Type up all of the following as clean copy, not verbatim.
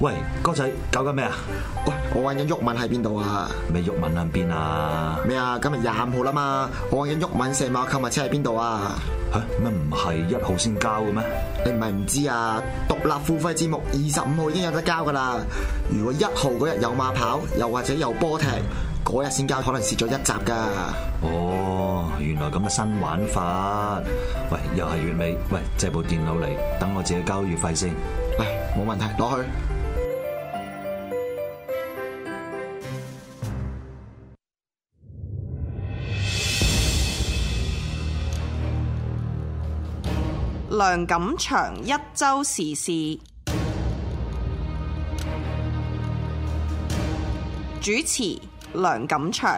喂，哥仔搞緊咩啊？ 喂，我揾緊毓民喺邊度啊？ 咩毓民喺邊啊？ 咩啊？今日25號啦嘛，我揾緊毓民成碼購物車喺邊度啊？ 嚇咩唔係1號先交嘅咩？ 你唔係唔知啊？獨立付費節目25號已經有得交噶啦。如果1號嗰日有馬跑，又或者有波踢，嗰日先交，可能蝕咗一集噶。 哦，原來咁嘅新玩法。喂，又係月尾，喂，借部電腦嚟，等我自己交月費先。 嚟，冇問題，攞去。 梁錦祥一周時事主持，梁錦祥。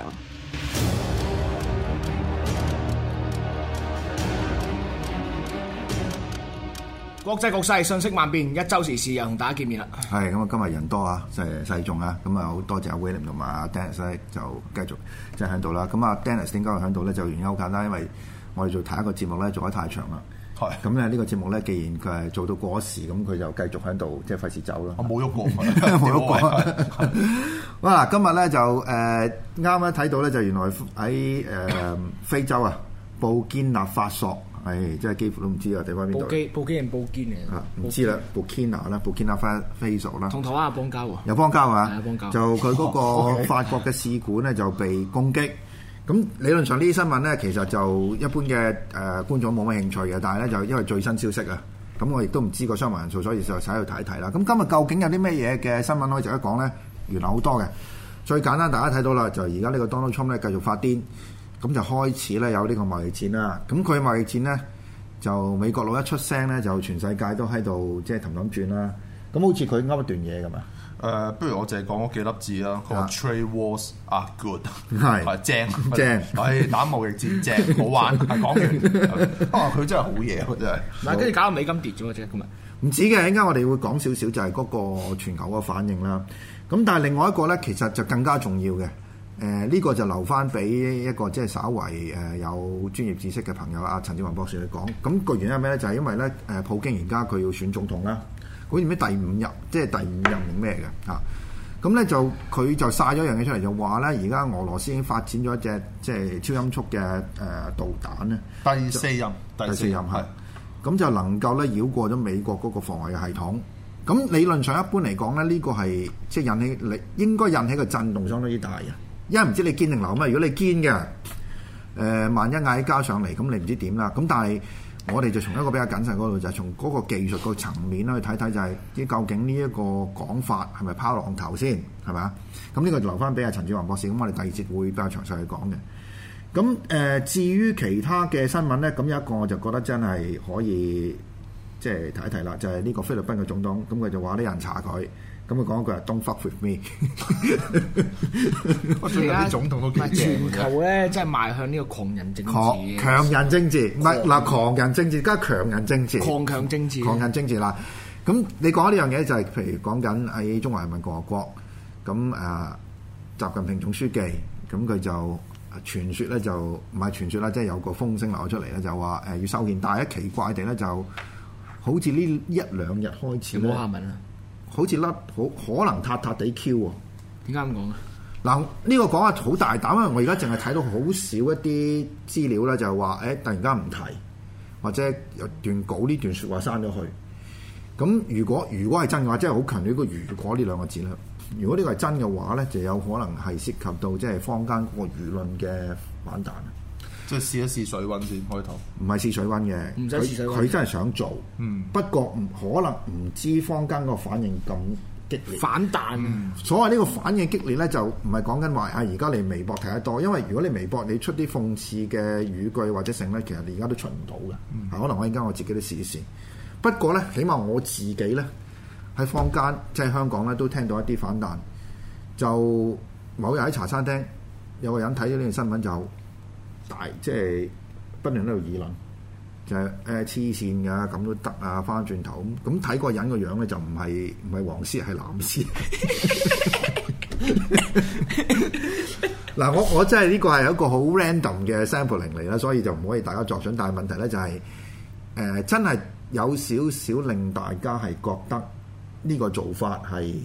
國際局勢瞬息萬變，一周時事又同大家見面啦。 係咁啊！今日人多啊，即係細眾啊，咁啊好多謝阿 William 同埋阿 Dennis 咧，就繼續即係喺度啦。咁啊 Dennis 點解會喺度咧？就原因好簡單，因為我哋做睇一個節目咧，做得太長啦。係咁咧，呢個節目咧，既然佢係做到過時，咁佢就繼續喺度，即係費事走咯。 我冇喐過， 冇喐過。哇！今日咧就啱啱睇到咧，就原來喺非洲啊，布堅納法索。係，即係幾乎都唔知啊！地方邊度？ 布基定布堅嚟啊？唔知啦，布堅納啦，布堅納非屬啦。 同台灣有邦交喎。 有邦交啊！ 係邦交。 就佢嗰個法國嘅使館咧就被攻擊。咁理論上呢啲新聞咧，其實就一般嘅觀眾冇乜興趣嘅，但係咧就因為最新消息啊，咁我亦都唔知個傷亡人數，所以就喺度睇一睇啦。咁今日究竟有啲咩嘢嘅新聞可以值得講咧？原來好多嘅。最簡單大家睇到啦，就而家呢個 Donald Trump 咧繼續發癲。咁就開始咧有呢個貿易戰啦。咁佢貿易戰咧就美國佬一出聲咧，就全世界都喺度即係氹氹轉啦。咁好似佢噏一段嘢咁啊。 不如我淨係講嗰幾粒字啦。佢話 Trade wars are good， 係正。係打貿易戰正，好玩。係講完。佢真係好嘢喎，真係。 唔係，跟住搞到美金跌咗嘅啫，今日。 唔止嘅，陣間我哋會講少少就係嗰個全球嘅反應啦。咁但係另外一個咧，其實就更加重要嘅。呢個就留翻俾一個即係稍為有專業知識嘅朋友阿陳志宏博士去講。咁個原因係咩咧？就係因為咧普京而家佢要選總統啦，好似咩第五任，即係第五任定咩嘅嚇。咁咧就佢就晒咗樣嘢出嚟，就話咧而家俄羅斯已經發展咗一隻即係超音速嘅導彈咧。 第四任係。咁就能夠咧繞過咗美國嗰個防衛系統。咁理論上一般嚟講咧，呢個係即係應該引起個震動相當之大嘅。因為唔知你堅定流嘛，如果你堅嘅，萬一嗌交上嚟，咁你唔知點啦。咁但係我哋就從一個比較謹慎嗰度，就係從嗰個技術個層面去睇睇，就係啲究竟呢一個講法係咪拋浪頭先，係咪啊？咁呢個就留翻俾阿陳志宏博士，咁我哋第二節會比較詳細去講嘅。咁至於其他嘅新聞咧，咁有一個我就覺得真係可以即係睇一睇啦，就係呢個菲律賓嘅總統，咁佢就話啲人查佢。咁佢講一句係 Don't fuck with me。 而家啲總統都幾正。 全球咧，真係邁向呢個狂人政治。 強人政治，唔係嗱，狂人政治加強人政治。 狂強政治。 狂人政治啦。咁你講呢樣嘢就係，譬如講緊喺中華人民共和國，咁習近平總書記，咁佢就傳說咧就唔係傳說啦，即係有個風聲流出嚟咧，就話要修憲，但係一奇怪地咧就好似呢一兩日開始咧。 冇下文啊！ 好似可能塌塌地 Q 喎。 點解咁講啊？ 嗱，呢個講法好大膽，因為我而家淨係睇到好少一啲資料咧，就係話突然間唔提，或者有段稿呢段説話刪咗去。咁如果係真嘅話，即係好強調個如果呢兩個字啦。如果呢個係真嘅話咧，就有可能係涉及到即係坊間嗰個輿論嘅反彈。 即係試一試水溫先開頭， 唔係試水溫嘅， 唔使試水溫， 佢真係想做，不過可能唔知坊間個反應咁激烈， 反彈。 所謂呢個反應激烈咧，就唔係講緊話而家你微博睇得多，因為如果你微博你出啲諷刺嘅語句或者成咧，其實你而家都出唔到嘅。可能我而家我自己都試一試。不過咧，起碼我自己咧喺坊間即係香港咧都聽到一啲反彈。就某日喺茶餐廳有個人睇咗呢條新聞就。即係不斷喺度議論，就係黐線㗎，咁都得啊！翻轉頭咁睇個人個樣咧，就唔係黃絲係藍絲。嗱，我真係呢個係一個好 random 嘅 sampling 嚟啦，所以就唔可以大家作準。但係問題咧就係真係有少少令大家係覺得呢個做法係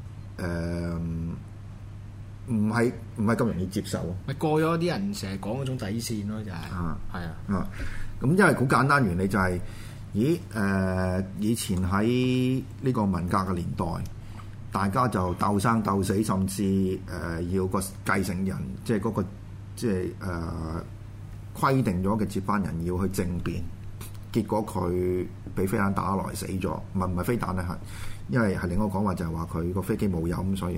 唔係咁容易接受。 咪過咗啲人成日講嗰種底線咯，就係咁因為好簡單原理就係、以前喺呢個文革嘅年代，大家就鬥生鬥死，甚至要個繼承人，即係嗰個即係規定咗嘅接班人要去政變，結果佢俾飛彈打來死咗，唔係飛彈咧，係因為係另一個講話就係話佢個飛機冇油咁，所以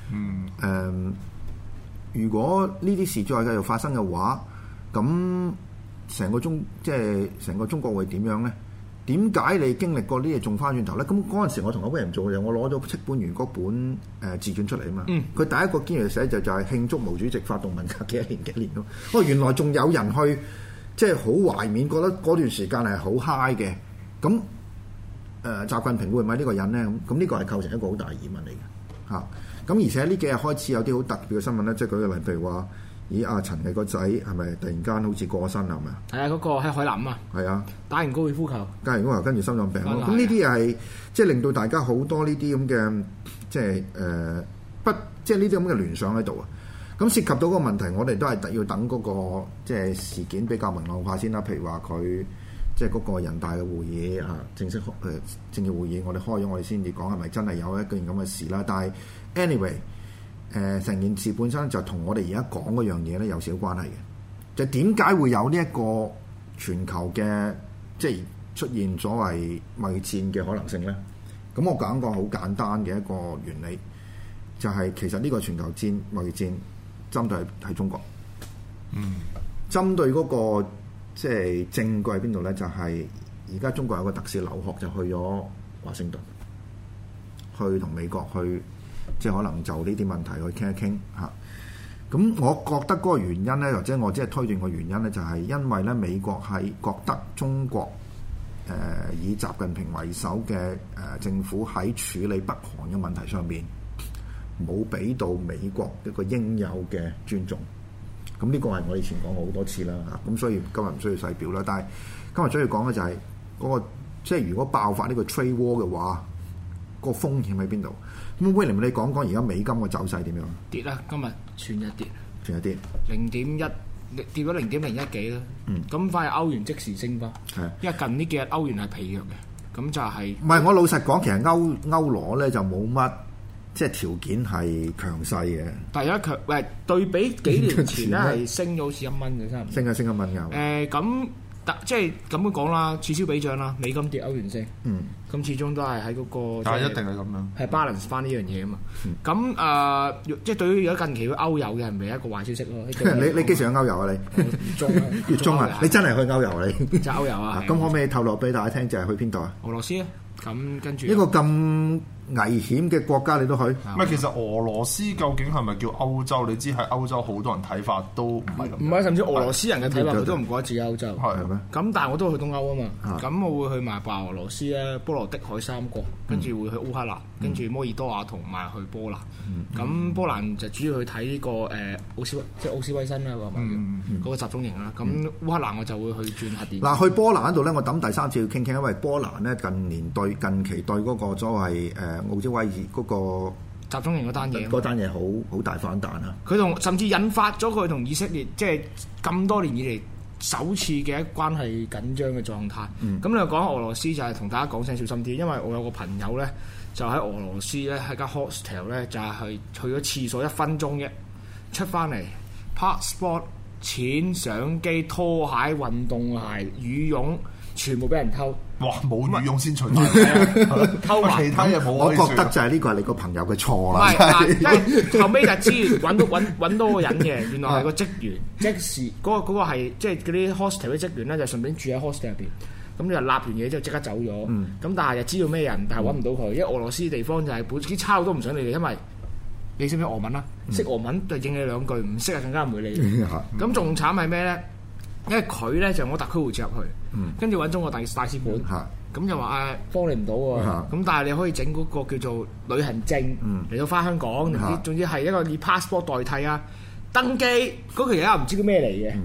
如果呢啲事再繼續發生嘅話，咁成個中國會點樣咧？點解你經歷過呢嘢仲翻轉頭咧？咁嗰陣時我同阿威人做嘅嘢，我攞咗戚本元嗰本自傳出嚟啊嘛。佢第一個堅持寫就係慶祝毛主席發動文革幾年咯。原來仲有人去即係好懷緬，覺得嗰段時間係好 high 嘅。咁習近平會唔係呢個人咧？咁呢個係構成一個好大疑問嚟嘅嚇。咁而且呢幾日開始有啲好特別嘅新聞咧，即係舉個例，譬如話，咦阿陳毅個仔係咪突然間好似過身係咪啊？ 係啊，嗰個喺海南啊。係啊，打完高爾夫球， 跟住心臟病咯。咁呢啲係即係令到大家好多呢啲咁嘅即係即係呢啲咁嘅聯想喺度啊。咁涉及到個問題，我哋都係要等嗰個即係事件比較明朗化先啦。譬如話佢即係嗰個人大嘅會議啊，正式政協會議，我哋開咗，我哋先至講係咪真係有一件咁嘅事啦。但係 anyway。成件事本身就同我哋而家講嗰樣嘢咧有少少關係嘅，就點解會有呢一個全球嘅即係出現所謂貿易戰嘅可能性咧？咁我講個好簡單嘅一個原理，就係其實呢個全球戰貿易戰針對係中國，針對嗰個即係證據喺邊度咧？就係而家中國有個特使劉鶴就去咗華盛頓，去同美國去。即係可能就呢啲問題去傾一傾嚇，咁我覺得嗰個原因咧，或者我即係推斷個原因咧，就係因為咧美國係覺得中國以習近平為首嘅政府喺處理北韓嘅問題上邊冇俾到美國一個應有嘅尊重。咁呢個係我以前講過好多次啦嚇，咁所以今日唔需要細表啦。但係今日主要講嘅就係嗰個即係如果爆發呢個 trade war 嘅話，個風險喺邊度？咁William，你講講而家美金個走勢點樣？ 跌啦，今日全日跌 0.1 跌咗0.01幾啦。咁反而歐元即時升翻，因為近呢幾日歐元係疲弱嘅，咁就係唔係？我老實講，其實歐羅咧就冇乜即係條件係強勢嘅。但係而家對比幾年前咧係升咗好似1蚊嘅，差唔多升1蚊㗎。 咁即係咁樣講啦，此消彼長啦，美金跌歐元升，咁始終都係喺嗰個， 但係一定係咁樣， 係 balance 翻呢樣嘢啊嘛。咁即係對於而家近期嘅歐遊嘅係咪一個壞消息咯？ 你幾時去歐遊啊？你月中啊？你真係去歐遊啊？你就歐遊啊？ 咁可唔可以透露俾大家聽，就係去邊度啊？ 俄羅斯啊！咁跟住一個咁危險嘅國家你都去？ 唔係，其實俄羅斯究竟係咪叫歐洲？你知喺歐洲好多人睇法都唔係咁。 唔係，甚至俄羅斯人嘅睇法佢都唔覺得自己歐洲。 係咩？ 咁但係我都會去東歐啊嘛。咁我會去埋白俄羅斯啊、波羅的海三國，跟住會去烏克蘭，跟住摩爾多瓦同埋去波蘭。咁波蘭就主要去睇呢個奧斯威辛啦，嗰個集中營啦。咁烏克蘭我就會去轉核電。 嗱，去波蘭嗰度咧，我等第三次要傾傾，因為波蘭咧近期對嗰個所謂奧茲威爾嗰個集中營嗰單嘢， 好大反彈啊！ 佢甚至引發咗佢同以色列即係咁多年以嚟首次嘅關係緊張嘅狀態。咁你又講俄羅斯就係同大家講聲小心啲，因為我有個朋友咧就喺俄羅斯咧喺間 hostel 咧就係去咗廁所1分鐘啫，出翻嚟 passport、錢、相機、拖鞋、運動鞋、羽絨全部俾人偷。 哇！冇羽絨先除埋， 偷埋其他嘢冇。 我覺得就係呢個係你個朋友嘅錯啦。 因為後尾就知揾到個人嘅，原來係個職員，即時嗰個係即係嗰啲 hostel 嘅職員咧，就順便住喺 hostel 入邊。咁你就立完嘢之後即刻走咗。咁但係又知道咩人，但係揾唔到佢，因為俄羅斯地方就係本身抄都唔想理你，因為你識唔識俄文啊？識俄文就應你兩句，唔識啊更加唔會理你。咁仲慘係咩咧？因為佢咧就我特區護照入去，跟住揾中國大使館，咁就話幫你唔到喎，咁但係你可以整嗰個叫做旅行證嚟到翻香港，總之係一個以 passport 代替啊，登機嗰條友唔知叫咩嚟嘅，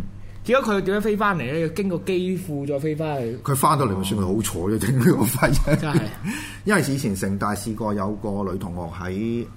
結果佢點樣飛翻嚟咧？要經過機庫再飛翻去。 佢翻到嚟咪算佢好彩啫，整呢個肺啫。 真係， 因為以前城大試過有個女同學喺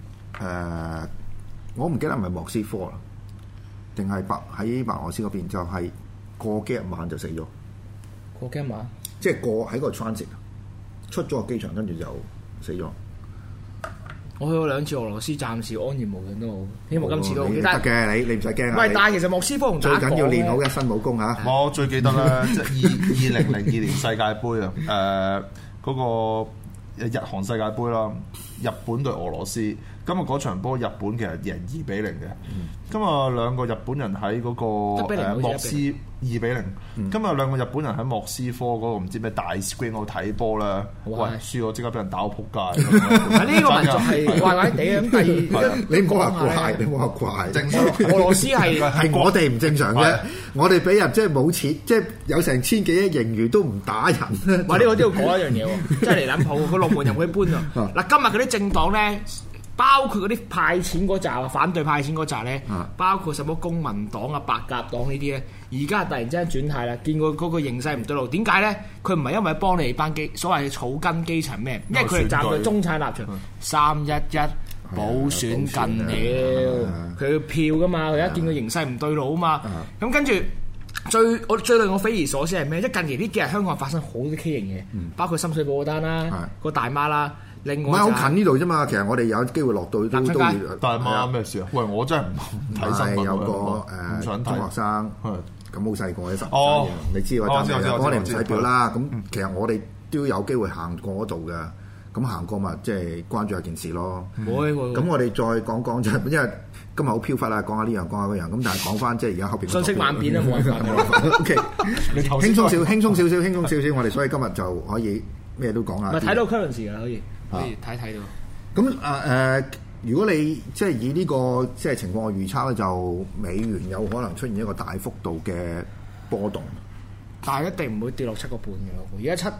我唔記得係咪莫斯科啦，定係喺白俄羅斯嗰邊，就係過幾日晚就死咗。 過幾日晚？即係過喺個 transit 出咗個機場，跟住就死咗。 我去過2次俄羅斯，暫時安然無恙都好。希望今次都好。 得嘅，你唔使驚啊！ 喂，但係其實莫斯科同最緊要練好一身武功嚇。 我最記得咧，即係2002年世界盃啊，嗰個日韓世界盃啦，日本對俄羅斯。今日嗰場波日本其實贏2-0嘅。今日兩個日本人喺嗰個莫斯2-0。今日兩個日本人喺莫斯科嗰個唔知咩大 screen 嗰度睇波啦。喂，輸咗即刻俾人打到撲街。 呢個民族係怪怪地咁。第二， 你唔好話怪，你唔好話怪。 正常。 俄羅斯係我哋唔正常啫。我哋俾人即係冇錢，即係有成千幾億盈餘都唔打人。 哇！呢個都要講一樣嘢喎，真係嚟撚鋪個龍門任佢搬啊！嗱，今日嗰啲政黨咧。包括嗰啲派錢嗰扎啊，反對派錢嗰扎咧，包括什麼公民黨啊、白鴿黨呢啲咧，而家突然之間轉態啦，見過嗰個形勢唔對路，點解咧？佢唔係因為幫你哋班所謂嘅草根基層咩？因為佢哋站在中產立場，311補選近了，佢要票噶嘛，佢一見個形勢唔對路啊嘛，咁跟住最令我匪夷所思係咩？即係近期呢幾日香港發生好多畸形嘢，包括深水埗嗰單啦，個大媽啦。唔係好近呢度啫嘛，其實我哋有機會落到都大媽咩事啊？喂，我真係唔睇新聞。 有個中學生，咁好細個嘅10歲，你知我哋唔使表啦。咁其實我哋都有機會行過嗰度嘅，咁行過咪即係關注一件事咯。咁我哋再講講就因為今日好飄忽啦，講下呢樣講下嗰樣。咁但係講翻即係而家後邊信息萬變啊，冇辦法。 OK，輕鬆少，我哋所以今日就可以咩都講下。 咪睇到 currency 啦，可以睇到。 咁如果你即係以呢個即係情況去預測咧，就美元有可能出現一個大幅度嘅波動， 但係一定唔會跌落7.5嘅咯。而家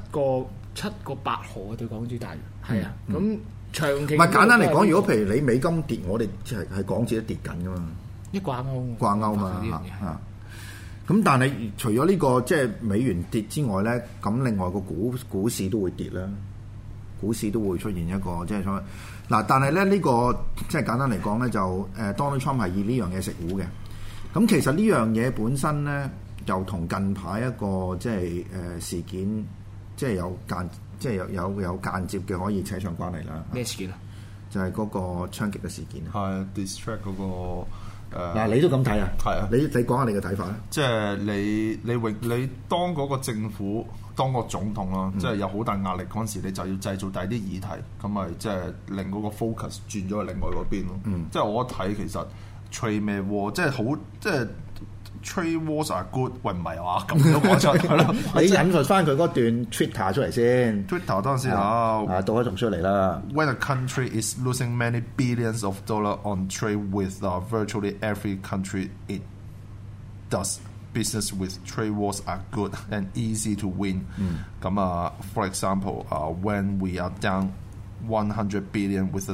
7.8毫對港紙大約係啊。咁長期唔係簡單嚟講，如果譬如你美金跌，我哋係港紙都跌緊噶嘛， 一掛鈎嘛嚇。咁但係除咗呢個即係美元跌之外咧，咁另外個股市都會跌啦。股市都會出現一個即係所謂嗱，但係咧呢個即係簡單嚟講咧，就Donald Trump 係以呢樣嘢食糊嘅。咁其實呢樣嘢本身咧，就同近排一個即係事件，即係有間接嘅可以扯上關係啦。 咩事件啊？ 就係嗰個槍擊嘅事件。 係 distract 嗰個嗱，你都咁睇啊？ 係啊。 你講下你嘅睇法咧。 即係你當嗰個政府。當個總統啦，即係有好大壓力嗰陣時，你就要製造第啲議題，咁咪即係令嗰個 focus 轉咗去另外嗰邊咯。即係我一睇其實 trade 咩 war， 即係好即係 trade wars are good。喂，唔係話咁都講出係咯。 你引述翻佢嗰段 Twitter 出嚟先。 Twitter 當時啊， 讀一讀出嚟啦。 When a country is losing many billions of dollars on trade with virtually every country it does. Business with trade wars are good and easy to win. 咁for example, when we are down 100 billion with a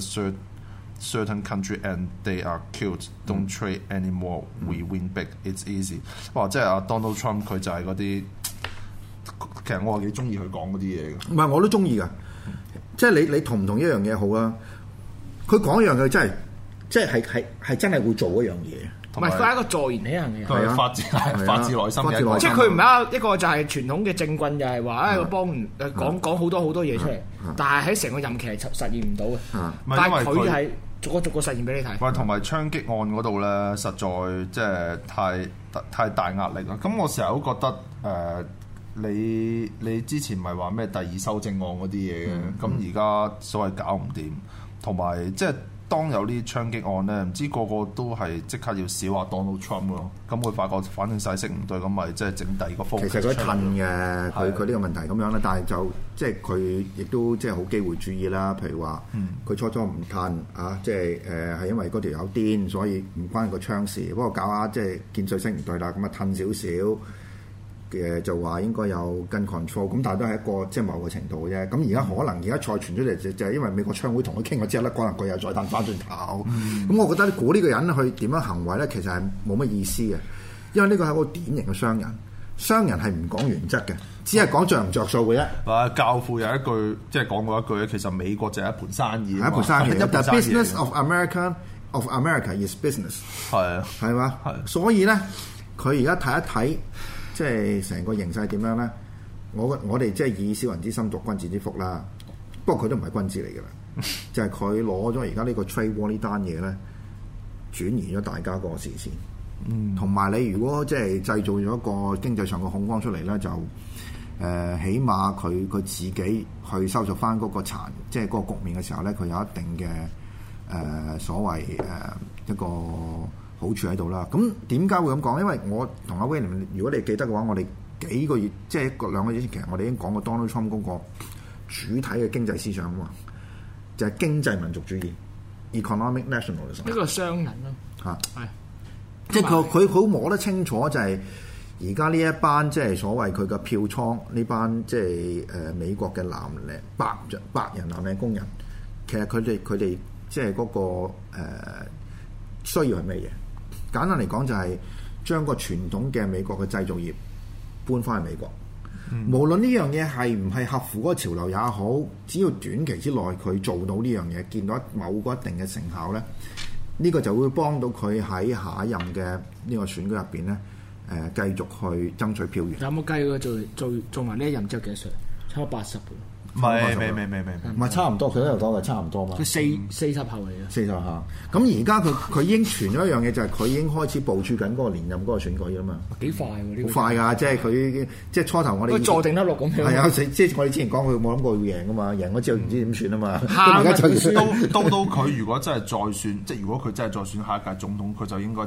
certain country and they are killed, don't trade anymore. We win big. It's easy. 哇！即係Donald Trump 佢就係嗰啲，其實我係幾中意佢講嗰啲嘢嘅。 唔係我都中意㗎，即係你同唔同一樣嘢好啊？佢講一樣佢真係真係會做一樣嘢。 唔係，佢係一個坐言起行嘅， 係發自內心嘅。 即係佢唔係一個就係傳統嘅政棍，就係話我幫講好多嘢出嚟，但係喺成個任期係實現唔到嘅。但係佢係逐個實現俾你睇。 同埋槍擊案嗰度咧，實在即係太大壓力啦。咁我成日都覺得你之前咪話咩第2修正案嗰啲嘢嘅，咁而家所謂搞唔掂，同埋即係。當有呢啲槍擊案咧，唔知個個都係即刻要少下 Donald Trump 咯。咁佢發覺反正勢色唔對，咁咪即係整第2個風。其實佢褪嘅，佢呢個問題咁樣啦。但係就即係佢亦都即係好機會注意啦。譬如話，佢初唔褪啊，即係係因為嗰條友癲，所以唔關個槍事。不過搞下即係見勢色唔對啦，咁啊褪少少。就話應該有跟 control， 咁但係都係一個即係某個程度嘅啫。咁而家可能再傳出嚟就係因為美國槍會同佢傾咗之後咧，可能佢又再彈翻轉頭。咁我覺得估呢個人去點樣行為咧，其實係冇乜意思嘅。 因為呢個係一個典型嘅商人，商人係唔講原則嘅，只係講着唔着數嘅啫。 啊，教父有一句即係講過一句咧，其實美國就係一盤生意， 係一盤生意。 一盤 The 生意 business of America is business。 係啊， 係嘛？ 係。 所以咧，佢而家睇一睇，即係成個形勢點樣咧？我哋即係以小人之心度君子之腹啦。不過佢都唔係君子嚟㗎啦，就係佢攞咗而家呢個 trade war 呢單嘢咧，轉移咗大家個視線。同埋你如果即係製造咗一個經濟上嘅恐慌出嚟咧，就起碼佢自己去收拾翻嗰個即係嗰個局面嘅時候咧，佢有一定嘅所謂一個好處喺度啦。咁點解會咁講？因為我同阿 William，如果你記得嘅話，我哋幾個月即係2個月前，其實我哋已經講過 Donald Trump 嗰個主體嘅經濟思想啊嘛，就係經濟民族主義 （economic nationalism）。 呢個商人咯嚇， 係即係佢好摸得清楚，就係而家呢一班即係所謂佢嘅票倉呢班即係美國嘅白人藍領工人，其實佢哋即係嗰個需要係咩嘢？簡單嚟講就係將個傳統嘅美國嘅製造業搬翻去美國。無論呢樣嘢係唔係合乎嗰個潮流也好，只要短期之內佢做到呢樣嘢，見到某個一定嘅成效咧，呢個就會幫到佢喺下一任嘅呢個選舉入邊咧，繼續去爭取票源。 有冇計過做埋呢一任之後幾多歲？差唔多80嘅。 唔係， 唔係差唔多，佢都有講係差唔多嘛。 佢40後嚟嘅。 40後咁而家佢已經傳咗一樣嘢，就係佢已經開始部署緊嗰個連任嗰個選舉啊嘛。 幾快喎？呢個好快㗎，即係佢即係初頭我哋坐定得落咁樣。 係啊，即係我哋之前講佢冇諗過會贏㗎嘛，贏咗之後唔知點算啊嘛。 而家就到佢如果真係再選，即係如果佢真係再選下一屆總統，佢就應該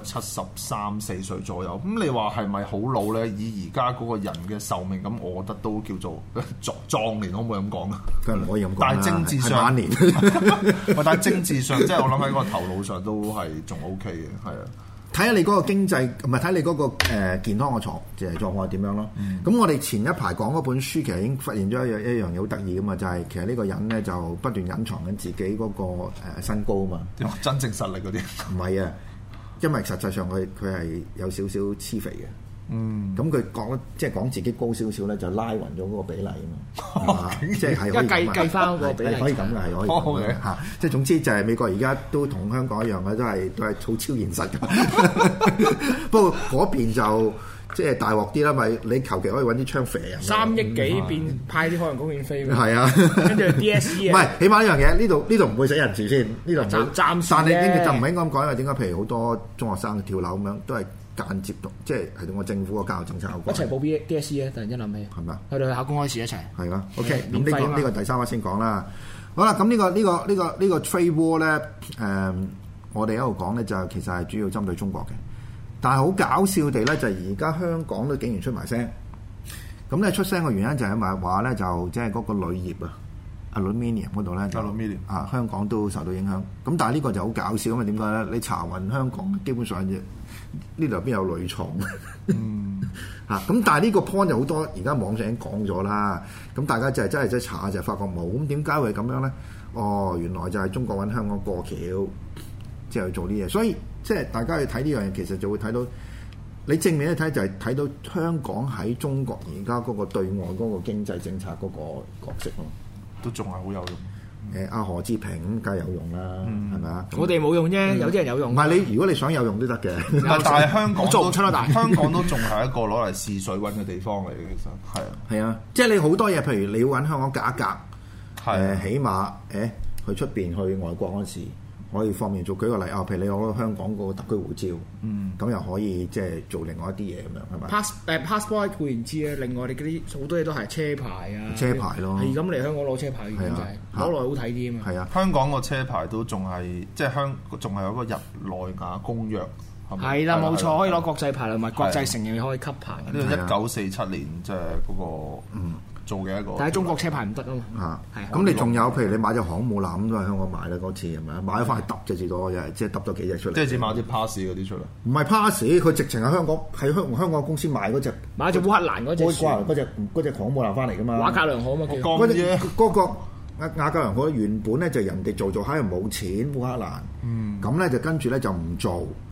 73、4歲左右。咁你話係咪好老咧？以而家嗰個人嘅壽命，咁我覺得都叫做壯年，可唔可以咁講啊？ 梗係唔可以咁講。 但係政治上， 晚年。 但係政治上，即係我諗喺個頭腦上都係仲 OK 嘅，係啊。 睇下你嗰個經濟，唔係睇你嗰個健康嘅狀況係點樣咯。咁我哋前一排講嗰本書，其實已經發現咗一樣嘢好得意噶嘛，就係其實呢個人咧就不斷隱藏緊自己嗰個身高啊嘛。 真正實力嗰啲唔係啊，因為實際上佢係有少少黐肥嘅。咁佢講自己高少少咧，就拉勻咗嗰個比例啊嘛，即係可以計翻嗰個比例， 可以咁嘅，係可以咁嘅嚇。即係總之就係美國而家都同香港一樣嘅，都係好超現實嘅。不過嗰邊就即係大鑊啲啦，咪你求其可以揾啲槍射人。 3億幾變派啲海洋公園飛。 係啊， 跟住 DSE 唔係，起碼一樣嘢，呢度唔會死人住先，呢度暫時。 但你呢個就唔係應該咁講，因為點解？譬如好多中學生跳樓咁樣，都係間接到，即係同個政府個教育政策有關。 一齊報 DSE 啊！突然間諗起， 係咪啊？ 佢哋去考公開試一齊。 係啦，OK。咁呢個第3位先講啦。好啦，咁呢個 trade war 咧，我哋一路講咧就其實係主要針對中國嘅，但係好搞笑地咧，就而家香港都竟然出埋聲。咁咧出聲嘅原因就係因為話咧，就即係嗰個鋁業啊。aluminium 嗰度咧香港都受到影響。咁但係呢個就好搞笑，因為點解咧？你查勻香港，基本上呢度邊有鋁廠？咁但係呢個 point 就好多，而家網上已經講咗啦。咁大家真係查下就發覺冇。咁點解會咁樣咧？哦，原來就係中國揾香港過橋，即係去做啲嘢。所以即係大家去睇呢樣嘢，其實就會睇到你正面一睇就係睇到香港喺中國而家嗰個對外嗰個經濟政策嗰個角色咯。 都仲係好有用。 阿何志平咁梗係有用啦，係咪啊？ 我哋冇用啫，有啲人有用。 唔係你，如果你想有用都得嘅。 但係香港做唔出啦，但係香港都仲係一個攞嚟試水溫嘅地方嚟嘅，其實係啊。 係啊，即係你好多嘢，譬如你要揾香港隔一隔，起碼去出邊去外國嗰時可以方便做。舉個例啊，譬如你攞香港個特區護照，咁又可以即係做另外一啲嘢咁樣，係咪 ？passport 固然知啊，另外你嗰啲好多嘢都係車牌啊， 車牌咯， 係咁嚟香港攞車牌嘅就係攞來好睇啲啊嘛。 係啊， 香港個車牌都仲係即係仲係有個日內瓦公約。 係啦，冇錯，可以攞國際牌同埋國際承認可以級牌。 呢個1947年即係嗰個做嘅一個。 但係中國車牌唔得啊嘛。咁你仲有譬如你買隻航母艦咁都喺香港買啦，嗰次係咪啊？買咗翻去揼隻至多，即係揼咗幾隻出嚟。 即係只買啲 pass 嗰啲出嚟。唔係 pass，佢直情喺香港香港公司買嗰隻。 買隻烏克蘭嗰隻航母艦翻嚟㗎嘛。 瓦格良號啊嘛， 嗰個瓦格良號原本咧就人哋做下又冇錢烏克蘭。咁咧就跟住咧就唔做。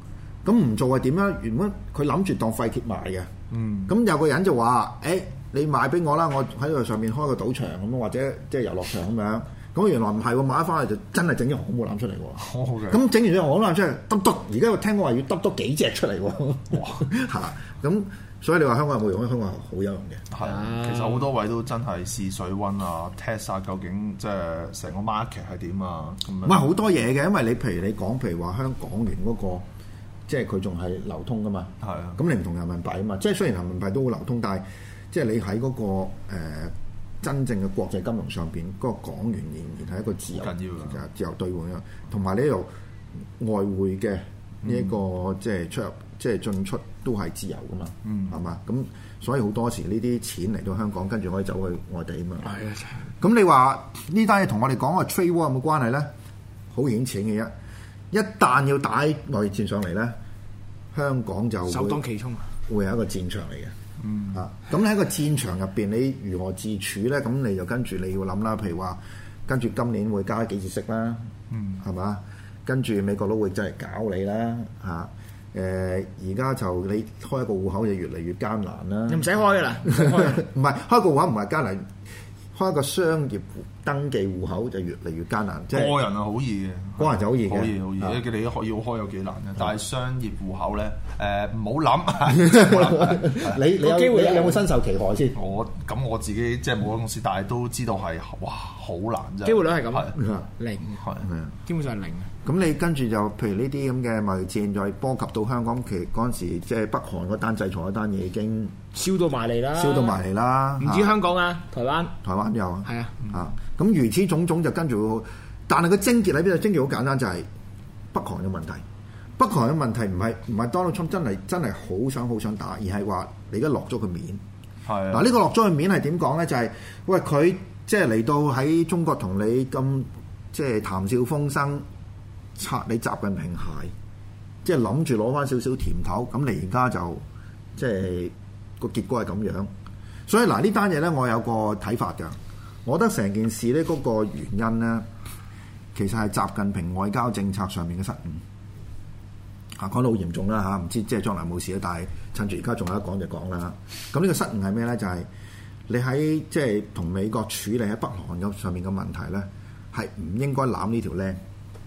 咁唔做係點樣？原本佢諗住當廢鐵賣嘅。咁有個人就話：你買俾我啦，我喺度上面開個賭場咁，或者即係遊樂場咁樣。咁原來唔係喎，買翻嚟就真係整隻航空母艦出嚟喎。咁整完隻航空母艦出嚟，篤，而家我聽講話要篤幾隻出嚟喎。哇！咁所以你話香港有冇用？香港好有用嘅。 係啊，其實好多位都真係試水溫啊 test 下究竟即係成個 market 係點啊咁樣。 唔係好多嘢嘅，因為你譬如話香港元嗰個，即係佢仲係流通噶嘛。係啊。咁你唔同人民幣啊嘛，即係雖然人民幣都好流通，但係即係你喺嗰個真正嘅國際金融上邊，嗰個港元仍然係一個自由兌換啊，同埋呢度外匯嘅呢一個即係出入即係進出都係自由噶嘛，係嘛？咁所以好多時呢啲錢嚟到香港，跟住可以走去外地啊嘛。係啊，咁你話呢單嘢同我哋講個 trade war 有冇關係咧？好顯淺嘅啫，一旦要打貿易戰上嚟咧，香港就首當其衝， 會係一個戰場嚟嘅。咁喺個戰場入邊，你如何自處咧？咁你就跟住你要諗啦。譬如話，跟住今年會加幾次息啦，係嘛？跟住美國都會真係搞你啦，而家就你開一個戶口就越嚟越艱難啦。 你唔使開噶啦， 唔係開個戶口唔係艱難，開一個商業登記戶口就越嚟越艱難。即係個人係好易嘅， 個人就好易嘅， 好易。你要開有幾難嘅？但係商業戶口咧，唔好諗。 你有冇身受其害先？ 我自己即係冇公司，但係都知道係哇好難啫。 機會率係咁，零係基本上係零。 咁你跟住就譬如呢啲咁嘅貿易戰，再波及到香港，其實嗰陣時即係北韓嗰單制裁嗰單嘢已經燒到埋嚟啦，唔止香港啊，台灣都有啊， 係啊， 咁如此種種就跟住，但係個症結喺邊度？症結好簡單，就係北韓嘅問題。北韓嘅問題唔係 Donald Trump 真係好想打，而係話你而家落咗佢面。係嗱，呢個落咗佢面係點講咧？就係喂佢即係嚟到喺中國同你咁即係談笑風生。擦你習近平鞋，即係諗住攞翻少少甜頭，咁你而家就即係個結果係咁樣。所以嗱呢單嘢咧，我有個睇法㗎。我覺得成件事咧嗰個原因咧，其實係習近平外交政策上面嘅失誤。講得好嚴重啦嚇，唔知即係將來冇事啦，但係趁住而家仲有得講就講啦。咁呢個失誤係咩咧？就係你喺即係同美國處理喺北韓嘅上面嘅問題咧，係唔應該攬呢條僆。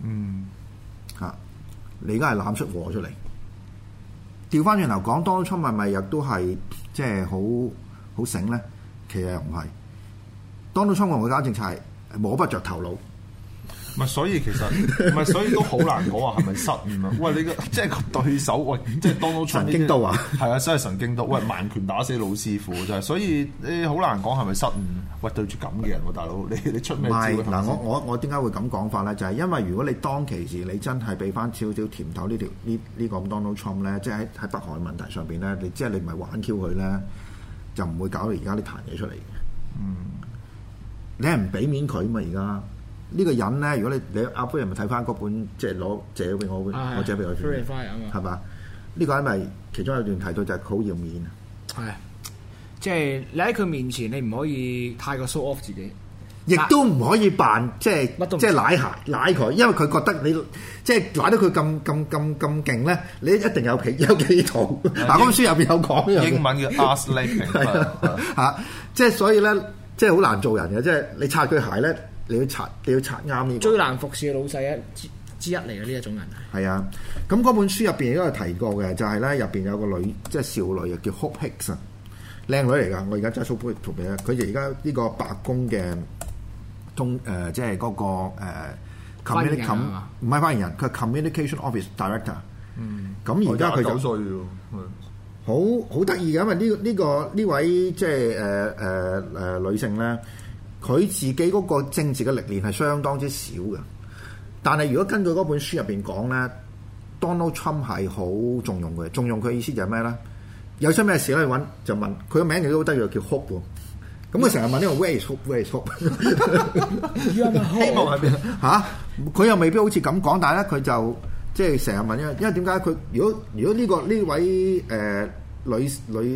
你而家係攬出禍出嚟，調翻轉頭講，Donald Trump係咪亦都係即係好醒咧？其實又唔係，Donald Trump嘅外交政策係摸不着頭腦。 唔係，所以其實唔係，所以都好難講話係咪失誤啊？喂，你個即係個對手，喂，即係 Donald Trump 神經刀啊！係啊，真係神經刀。喂，萬拳打死老師傅真係，所以你好難講係咪失誤。喂，對住咁嘅人喎，大佬，你出咩招？ 嗱，我點解會咁講法咧？就係因為如果你當其時你真係俾翻少少甜頭呢個 Donald Trump 咧，即係喺北韓嘅問題上邊咧，你即係你唔係玩 Q 佢咧，就唔會搞到而家呢壇嘢出嚟嘅。你係唔俾面佢嘛？而家呢個人咧，如果你阿夫人咪睇翻嗰本，即係攞借俾我，我借俾佢，係嘛？呢個人咪其中有段提到就係佢好要面啊。 係。即係你喺佢面前，你唔可以太過 show off 自己， 亦都唔可以扮即係舐佢，因為佢覺得你即係舐到佢咁勁咧，你一定有企圖。嗱，嗰本書入邊有講英文嘅 ass licking 嚇，即係所以咧，即係好難做人嘅，即係你擦佢鞋咧，你要擦啱呢個。最難服侍嘅老細之一嚟嘅呢一種人。 係啊，咁嗰本書入邊亦都有提過嘅，就係咧入邊有個女即係少女啊，叫 Hope Hicks 啊。靚女嚟㗎，我而家揸 show 圖俾佢。佢哋而家呢個白宮嘅即係嗰個唔係發言人，佢係 communication office director。咁而家佢9歲喎，好得意嘅，因為呢位即係女性咧，佢自己嗰個政治嘅歷練係相當之少嘅。但係如果根據嗰本書入邊講咧 ，Donald Trump 係好重用佢，重用佢意思就係咩咧？有出咩事咧？揾就問佢個名，亦都好得意，叫 Hope 喎。咁佢成日問呢個 Where is Hope？Where is Hope？ 希望喺邊嚇？佢又未必好似咁講，但係咧佢就即係成日問，因為點解佢如果呢位女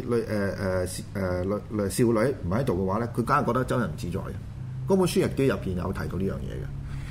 少女唔喺度嘅話咧，佢梗係覺得周人唔自在嘅。嗰本書亦都入邊有提到呢樣嘢嘅。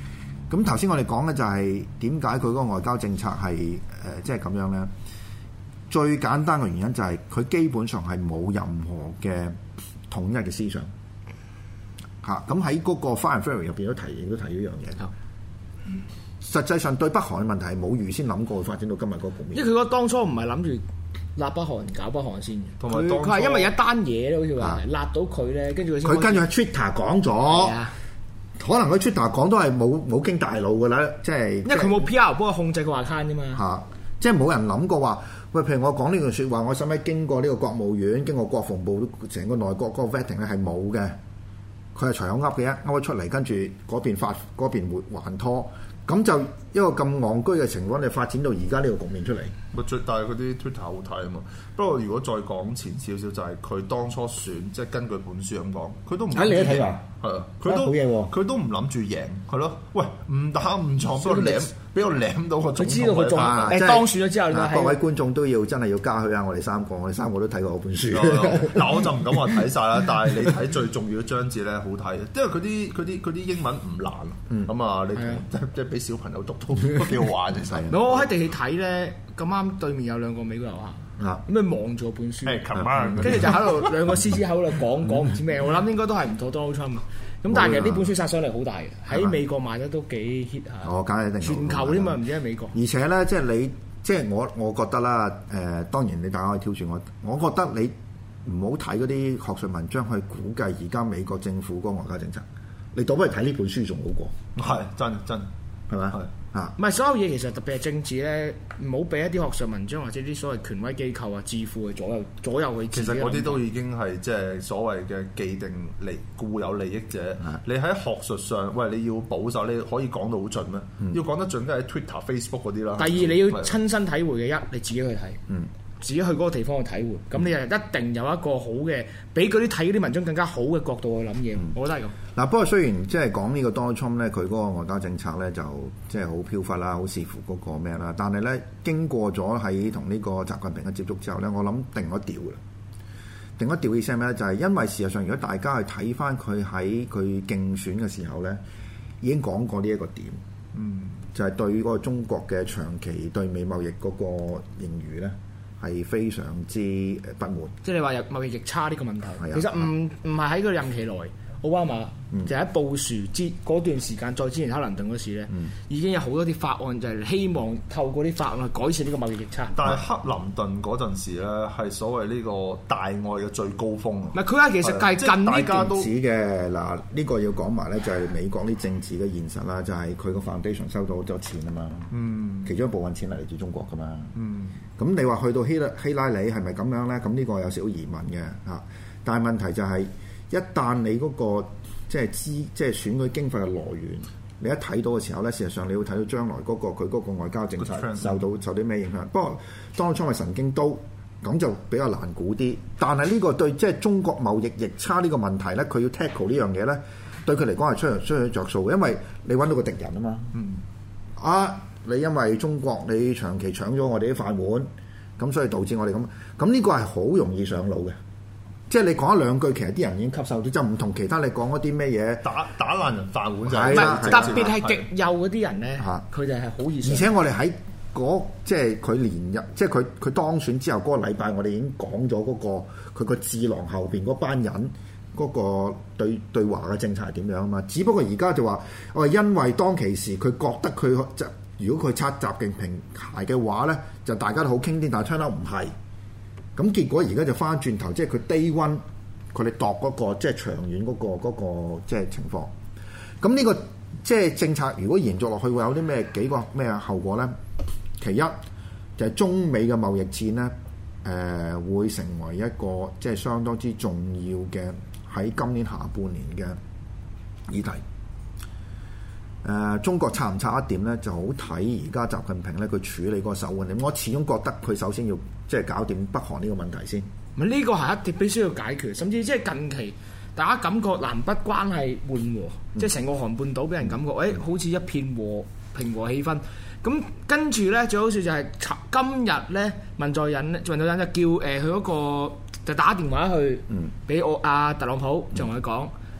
咁頭先我哋講嘅就係點解佢嗰個外交政策係即係咁樣咧？最簡單嘅原因就係佢基本上係冇任何嘅統一嘅思想嚇。咁喺嗰個 Fire and Fury 入邊都提呢樣嘢。實際上對北韓嘅問題係冇預先諗過會發展到今日嗰個局面。 因為佢當初唔係諗住立北韓搞北韓先嘅， 同埋當初佢係因為一單嘢咧，好似話立到佢咧，跟住佢跟住喺 Twitter 講咗，可能佢 Twitter 講都係冇經大腦㗎啦，即係因為佢冇 PR 幫佢控制個 account 啫嘛。 嚇，即係冇人諗過話，喂，譬如我講呢句説話，我使唔使經過呢個國務院、經過國防部成個內閣嗰個 vetting 咧係冇嘅，佢係隨口噏嘅啫，噏咗出嚟，跟住嗰邊還拖。咁就一個咁戇居嘅情況，你發展到而家呢個局面出嚟。 但係嗰啲 Twitter 好睇啊嘛。不過如果再講前少少，就係佢當初選，即係根據本書咁講，佢都唔你都睇㗎， 係啊，佢都唔諗住贏，係咯。喂，唔打唔撞，俾我舐到個總統。 佢知道佢中當選咗之後， 各位觀眾都要真係要加許下我哋三個都睇過我本書。 嗱，我就唔敢話睇晒啦，但係你睇最重要嘅章節咧，好睇，因為佢啲英文唔難，咁啊，你即係俾小朋友讀都幾好玩，其實。 我喺地鐵睇咧，咁啱對面有兩個美國遊客，咁你望住本書，跟住就喺度兩個獅子口度講唔知咩，我諗應該都係唔妥 Donald Trump。咁但係其實呢本書殺傷力好大嘅，喺美國賣得都幾 hit 下。 我梗係一定全球添嘛，唔知喺美國。 而且咧，即係我覺得啦，當然你大家可以挑選我覺得你唔好睇嗰啲學術文章去估計而家美國政府嗰個外交政策，你倒不如睇呢本書仲好過。 係真係咪？ 唔係所有嘢其實特別係政治咧，唔好俾一啲學術文章或者啲所謂權威機構啊、智庫去左右佢。 其實嗰啲都已經係即係所謂嘅既定固有利益者。你喺學術上，喂，你要保守，你可以講到好盡咩？要講得盡，梗係 Twitter、Facebook 嗰啲啦。 第二，你要親身體會嘅你自己去睇。自己去嗰個地方去體會，咁你又一定有一個好嘅，比嗰啲睇嗰啲文章更加好嘅角度去諗嘢。我覺得係咁。 嗱，不過雖然即係講呢個 Donald Trump 咧，佢嗰個外交政策咧就即係好飄忽啦，好視乎嗰個咩啦。但係咧經過咗喺同呢個習近平嘅接觸之後咧，我諗定咗調啦。定咗調嘅意思係咩咧？就係因為事實上，如果大家去睇翻佢喺佢競選嘅時候咧，已經講過呢一個點，就係對嗰個中國嘅長期對美貿易嗰個盈餘咧，係非常之不滿， 即係你話有貿易逆差呢個問題，其實唔係喺佢任期內，奧巴馬就喺布殊之嗰段時間，再之前克林頓嗰時咧，已經有好多啲法案就係希望透過啲法案去改善呢個貿易逆差。 但係克林頓嗰陣時咧，係所謂呢個大愛嘅最高峰。 唔係佢話其實係近大家都指嘅嗱，呢個要講埋咧，就係美國啲政治嘅現實啦，就係佢個 foundation 收到好多錢啊嘛，其中一部分錢係嚟自中國噶嘛。咁你話去到希拉里係咪咁樣咧？咁呢個有少少疑問嘅嚇。但係問題就係，一旦你嗰個即係選舉經費嘅來源，你一睇到嘅時候咧，事實上你會睇到將來嗰個佢嗰個外交政策受啲咩影響。不過當初係神經刀，咁就比較難估啲。但係呢個對即係中國貿易逆差呢個問題咧，佢要 tackle 呢樣嘢咧，對佢嚟講係出去着數嘅，因為你揾到個敵人啊嘛。你因為中國你長期搶咗我哋啲飯碗，咁所以導致我哋咁呢個係好容易上腦嘅。即係你講一兩句，其實啲人已經吸收到，就唔同其他你講嗰啲咩嘢打爛人飯碗就係。 特別係極右嗰啲人咧，佢哋係好易上。 而且我哋喺即係佢連任，即係佢當選之後嗰個禮拜，我哋已經講咗嗰個佢個智囊後邊嗰班人嗰個對華嘅政策係點樣啊嘛。只不過而家就話，因為當其時佢覺得佢如果佢擦習近平鞋嘅話咧，就大家都好傾啲，但係 turn out唔係。咁結果而家就翻轉頭，即係佢 day one 佢哋度嗰個即係長遠嗰個即係情況。咁呢個即係政策，如果延續落去，會有啲幾個咩後果咧？其一就係中美嘅貿易戰咧，會成為一個即係相當之重要嘅喺今年下半年嘅議題。中國插唔插一點咧，就好睇而家習近平咧佢處理嗰個手腕點。我始終覺得佢首先要即係搞掂北韓呢個問題先。 呢個係一定必須要解決，甚至即係近期大家感覺南北關係緩和，即係成個韓半島俾人感覺，好似一片平和氣氛。咁跟住咧，最好笑就係今日咧，文在寅就叫佢嗰個就打電話去俾特朗普，就同佢講。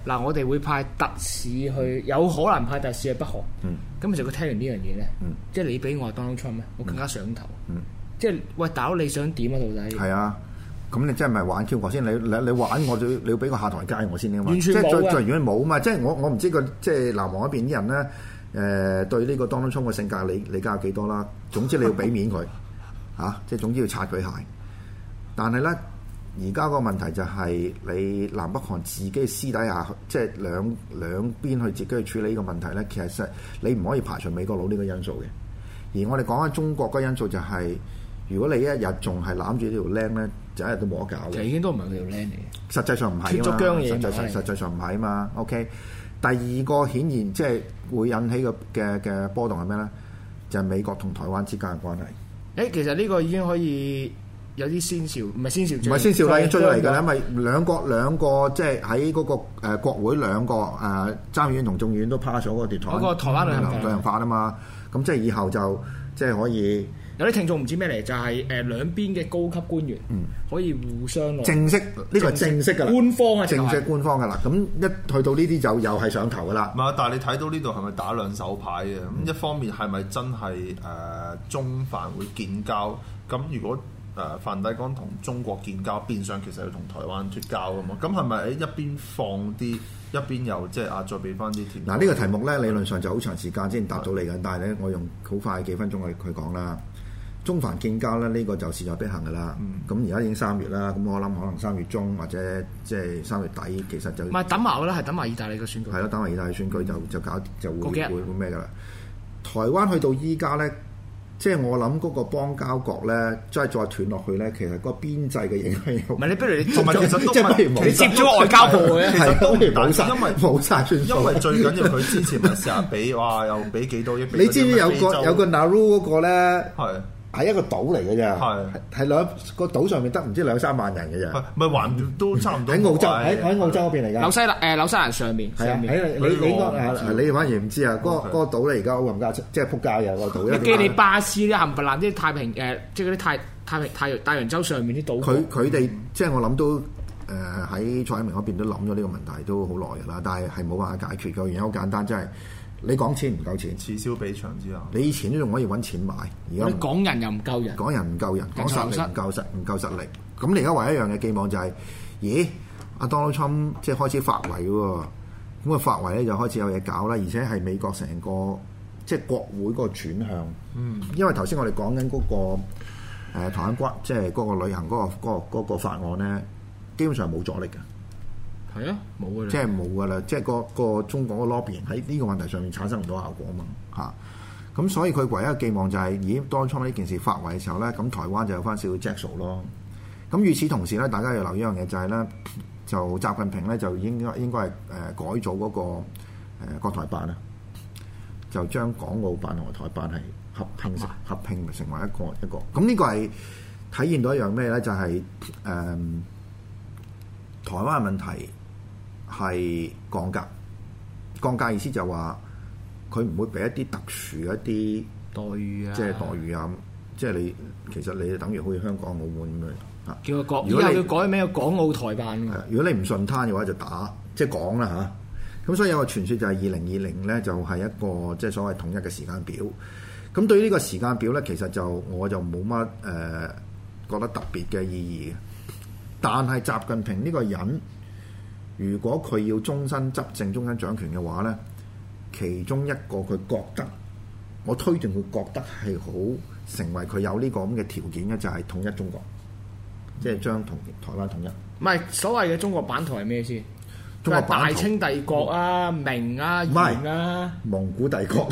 嗱，我哋會派特使去，有可能派特使去北韓。咁其實佢聽完呢樣嘢咧，即係你俾我係 Donald Trump 咧，我更加上頭。即係喂，大佬你想點啊？到底係啊，咁你真係咪玩 Q 我先？你玩我，你要俾個下台階我先嘅嘛。 完全冇啊！ 即係最如果冇啊嘛，即係我唔知個即係南韓嗰邊啲人咧，對呢個 Donald Trump 嘅性格理解有幾多啦？總之你要俾面佢嚇，即係總之要擦佢鞋。但係咧，而家個問題就係你南北韓自己私底下即係兩邊去自己去處理呢個問題咧，其實你唔可以排除美國佬呢個因素嘅。而我哋講緊中國嗰個因素就係，如果你一日仲係攬住呢條僆咧，就一日都冇得搞嘅。 其實已經都唔係佢條僆嚟嘅。 實際上唔係啊嘛。 脫咗韁嘢實際上唔係啊嘛。OK。第二個顯然即係會引起嘅波動係咩咧？就係美國同台灣之間嘅關係。 其實呢個已經可以有啲先兆，唔係先兆， 唔係先兆啦，已經追咗嚟㗎啦。因為兩個即係喺嗰個國會兩個參議院同眾議院都 pass 咗嗰個台灣旅行法啊嘛。咁即係以後就即係可以有啲聽眾唔知咩嚟，就係兩邊嘅高級官員可以互相正式呢個係正式㗎啦， 官方啊， 正式官方㗎啦。咁一去到呢啲就又係上頭㗎啦。 唔係，但係你睇到呢度係咪打兩手牌嘅？咁一方面係咪真係中梵會建交？咁如果梵蒂岡同中國建交，變相其實要同台灣脫交㗎嘛？咁係咪喺一邊放啲？一邊又即係再俾翻啲甜。 嗱呢個題目咧，理論上就好長時間先答到你嘅，但係咧我用好快幾分鐘去講啦。中梵建交咧，呢個就勢在必行㗎啦。咁而家已經3月啦，咁我諗可能3月中或者即係3月底，其實就唔係等埋啦，係等埋意大利嘅選舉。 係咯，等埋意大利選舉就會咩㗎啦？台灣去到依家咧。即係我諗嗰個邦交國咧，即係再斷落去咧，其實個邊際嘅影響唔係你不如你同埋其實都你接咗外交部嘅， 其實都冇晒，冇晒算數。 因為最緊要佢之前咪成日俾哇，又俾幾多億。 你知唔知有個 Nauru 嗰個咧？ 係。 係一個島嚟嘅啫，係兩個島上面得唔知2-3萬人嘅啫， 咪還都差唔多。 喺澳洲喺澳洲嗰邊嚟㗎。 紐西蘭上面係啊，你反而唔知啊，嗰個島咧而家好冚家即係撲街嘅個島。 你記你巴斯啲冚唪唥啲太平即係嗰啲大洋洲上面啲島。 佢哋即係我諗都喺蔡英文嗰邊都諗咗呢個問題都好耐㗎啦，但係冇辦法解決嘅原因好簡單，即係。你講錢唔夠錢， 此消彼長之後， 你以前都仲可以揾錢買，而家講人又唔夠人， 講人唔夠人，講實力唔夠實力。咁你而家唯一一樣嘅寄望就係，咦？阿 Donald Trump 即係開始發圍喎，咁啊發圍咧就開始有嘢搞啦，而且係美國成個即係國會嗰個轉向。因為頭先我哋講緊嗰個台灣關，即係嗰個旅行嗰個法案咧，基本上冇阻力嘅。 係啊，冇㗎啦， 即係冇㗎啦，即係個中國個 lobbying 喺呢個問題上面產生唔到效果啊嘛嚇，咁所以佢唯一嘅寄望就係，咦當初呢件事發圍嘅時候咧，咁台灣就有翻少少著數咯。咁與此同時咧，大家要留意一樣嘢就係咧，就習近平咧就應該係改組嗰個國台辦啦，就將港澳辦同埋台辦係合併成為一個。咁呢個係體現到一樣咩咧？就係台灣嘅問題。係降價意思就話佢唔會俾一啲特殊一啲待遇啊， 即係待遇啊，即係你其實你等於好似香港澳門咁樣啊。 叫個如果你要改名港澳台辦， 如果你唔順攤嘅話就打即係講啦嚇。咁所以有個傳説就係2020咧就係一個即係所謂統一嘅時間表。咁對於呢個時間表咧，其實我就冇乜覺得特別嘅意義嘅。但係習近平呢個人。如果佢要終身執政、終身掌權嘅話咧，其中一個佢覺得，我推斷佢覺得係好成為佢有呢個咁嘅條件嘅，就係統一中國，即係將同台灣統一。 唔係所謂嘅中國版圖係咩先？ 中國版圖大清帝國啊、明啊、元啊、 蒙古帝國。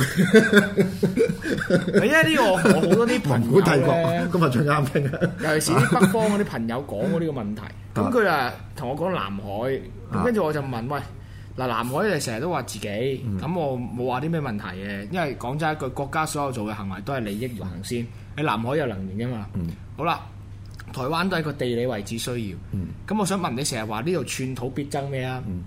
係啊，呢個我好多啲朋友咧， 今日最啱傾啊！ 尤其是啲北方嗰啲朋友講過呢個問題，咁佢啊同我講南海，咁跟住我就問喂，嗱南海你成日都話自己，咁我冇話啲咩問題嘅，因為講真一句，國家所有做嘅行為都係利益而行先，喺南海有能源噶嘛。好啦，台灣都係個地理位置需要，咁我想問你成日話呢度寸土必爭咩啊？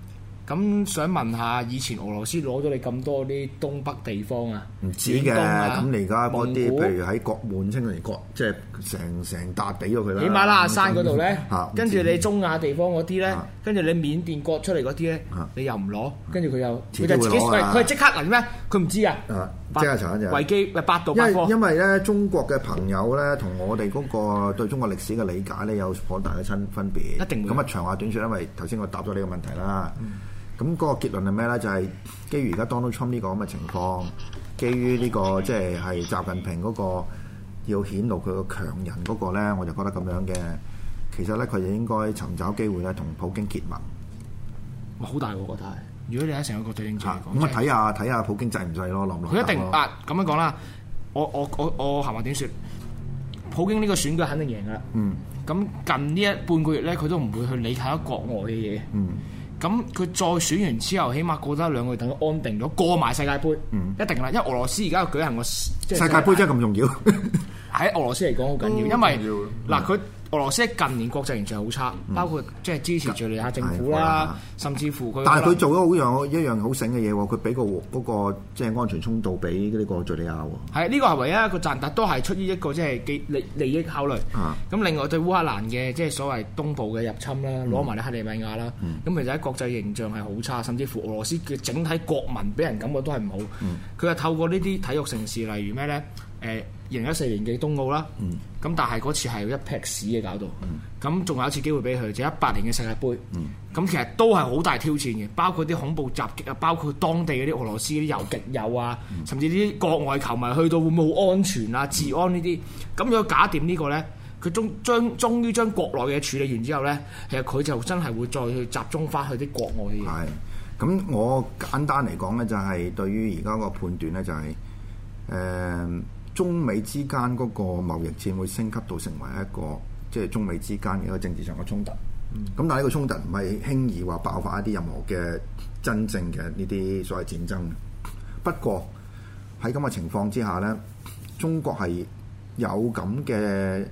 咁想問下，以前俄羅斯攞咗你咁多啲東北地方啊？ 唔知嘅， 遠東啊咁你而家嗰啲， 蒙古譬如喺國滿、清寧國，即係成笪俾咗佢啦。 喜馬拉雅山嗰度咧嚇， 跟住你中亞地方嗰啲咧嚇， 跟住你緬甸割出嚟嗰啲咧嚇， 你又唔攞，跟住佢又遲啲佢就自己會攞啊佢係即刻嚟咩？佢唔知啊！ 啊，即刻查一查。 維基百度因為百科。 因為咧，中國嘅朋友咧，同我哋嗰個對中國歷史嘅理解咧，有好大嘅分別。 一定會咁啊，長話短説，因為頭先我答咗呢個問題啦。咁嗰個結論係咩咧？就係基於而家 Donald Trump 呢個咁嘅情況，基於呢個即係習近平嗰個要顯露佢個強人嗰個咧，我就覺得咁樣嘅。其實咧，佢就應該尋找機會咧，同普京結盟。 哇，好大喎！我覺得係，如果你喺成個國際政治嚟講， 咁睇下普京制唔制咯，落唔落？ 佢一定啊咁樣講啦。我閒話短説，普京呢個選舉肯定贏噶啦。咁近呢半個月咧，佢都唔會去理太多國外嘅嘢。咁佢再選完之後，起碼過得兩個月，等佢安定咗，過埋世界盃，一定啦。因為俄羅斯而家舉行個世界盃真係咁重要。 喺俄羅斯嚟講好緊要，因為嗱佢俄羅斯近年國際形象好差，包括即係支持敍利亞政府啦，甚至乎佢。但係佢做咗一樣好醒嘅嘢喎，佢俾個嗰個即係安全通道俾呢個敍利亞喎。係呢個係唯一一個賺，但都係出於一個即係利益考慮。咁另外對烏克蘭嘅即係所謂東部嘅入侵啦，攞埋啲克里米亞啦，咁其實喺國際形象係好差，甚至乎俄羅斯嘅整體國民俾人感覺都係唔好。佢係透過呢啲體育城市，例如咩咧？2014年嘅冬奧啦，咁但係嗰次係一劈屎嘅搞到，咁仲有一次機會俾佢，就18年嘅世界盃，咁其實都係好大挑戰嘅，包括啲恐怖襲擊啊，包括當地嗰啲俄羅斯啲遊擊友啊，甚至啲國外球迷去到會冇安全啊、治安呢啲，咁如果搞掂呢個呢，佢終於將國內嘅處理完之後呢，其實佢就真係會再去集中翻去啲國外嘅嘢。 係，咁我簡單嚟講呢，就係對於而家個判斷呢，就係中美之間嗰個貿易戰會升級到成為一個即係中美之間嘅一個政治上嘅衝突。咁但係呢個衝突唔係輕易話爆發一啲任何嘅真正嘅呢啲所謂戰爭。不過喺咁嘅情況之下咧，中國係有咁嘅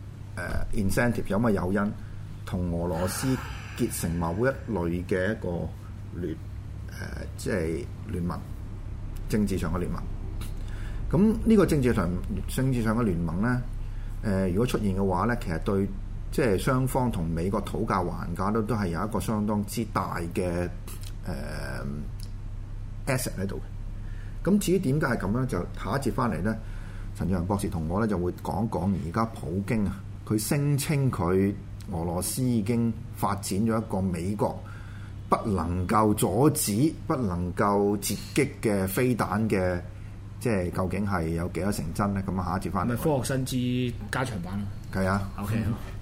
incentive 有乜誘因同俄羅斯結成某一類嘅一個即係聯盟，政治上嘅聯盟。咁呢個政治上嘅聯盟咧，如果出現嘅話咧，其實對即係雙方同美國討價還價都係有一個相當之大嘅asset 喺度。咁至於點解係咁咧，就下一節翻嚟咧，陳志宏博士同我咧就會講講而家普京啊，佢聲稱佢俄羅斯已經發展咗一個美國不能夠阻止、不能夠截擊嘅飛彈嘅。即係究竟係有幾多成真咧？咁啊，下一節翻嚟。 咪科學新知加長版咯。 係啊。 OK。